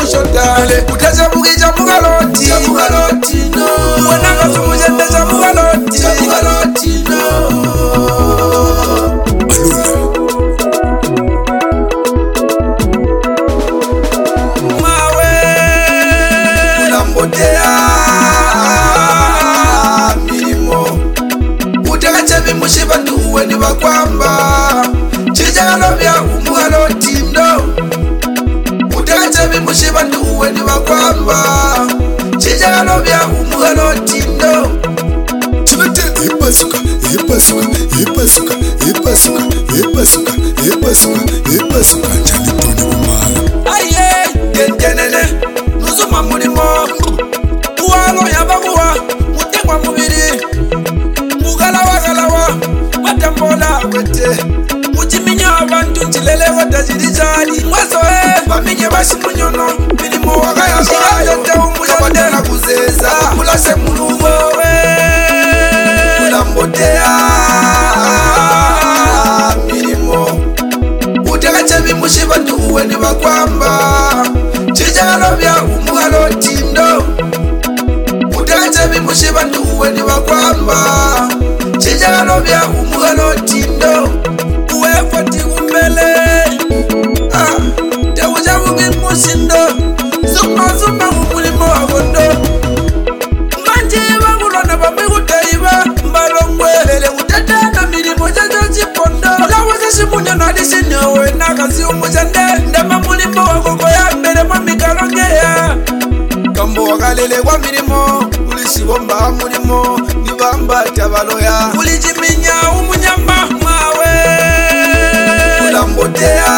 shotale utaza bugija mugaloti no wana kasumuje ndaza mugaloti no mawe ulambotea milimo utakachebi mushiba nduwe ni bakwamba chijalo bya umugaloti ndo utakachebi mushiba nduwe ni bakwamba chijalo bya umugaloti ndo chibete epasuka njani toni kumala aye gengenene nuzuma mulimo uwalo yabakuwa mutegwa mubiri mugalawa matambola wete mujiminya abantu njilele watajirijali mwazoe baminye bashimunyono milimo wagayabayo kabadela kuzeza kulase mulumo ulambotea milimo utakachebi mushiba nduwe ni bakwamba chijalo bya umugaloti ndo utakachebi mushiba nduwe ni bakwamba chijalo bya umugaloti ndo uwefoti umbele teuja bugi musindo zuma umulimo wagondo manje bagulona bamigutaiba mbalongwelele utatana milimo jajo chipondo laweze shimunya nalisinyowe nakazi umujande ndama mulimo wagogo ya mbele mwamikalongea kambo wakalele kwa milimo ulisibomba mulimo nibamba tabaloya ulijiminya umunyama mawe ulambotea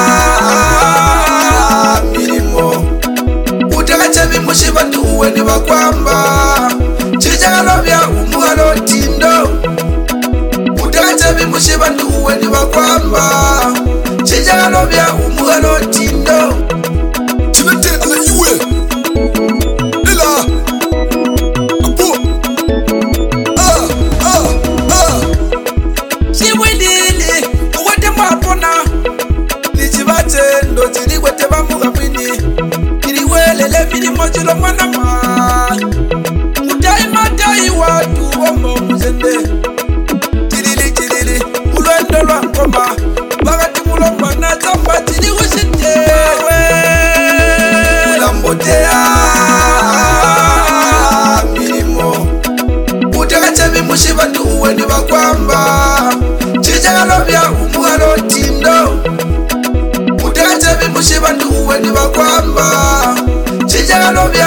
milimo utakachebi mushiba nduwe ni bakwamba chijalo bya umugaloti ndo utakachebi mushiba nduwe ni bakwamba chijalo bya umugaloti ndo chibete ala iwe ila apo chiwilili uwete mwapona nichibate ndo chiliwete bamugamwini kiliwelele milimo chilo mwanama mutayi watu wombo muzende chilili ulwendo lwa ngoma bakati mulomba na zamba chili ushite ulambotea milimo utakachebi mushiba nduwe ni bakwamba chijalo bya umugaloti ndo utakachebi mushiba nduwe ni bakwamba chijalo bya